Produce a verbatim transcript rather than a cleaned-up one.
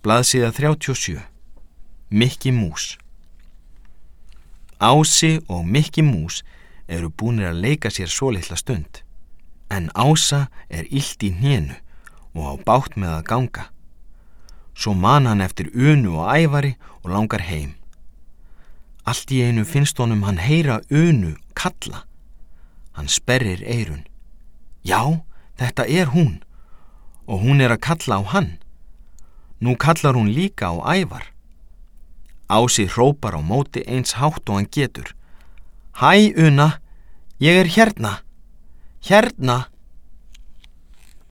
Blaðsíða þrjátíu og sjö. Mikki mús. Ási og Mikki mús eru búnir að leika sér svolitla stund, en Ása er illt í hnénu og á bágt með að ganga. Svo man hann eftir Unu og Ævari og langar heim. Allt í einu finnst honum hann heyra Unu kalla. Hann sperrir eyrun. Já, þetta er hún, og hún er að kalla á hann. Nú kallar hún líka á Ævar. Ási hrópar á móti eins hátt og hann getur. Hæ, Una, ég er hérna, hérna.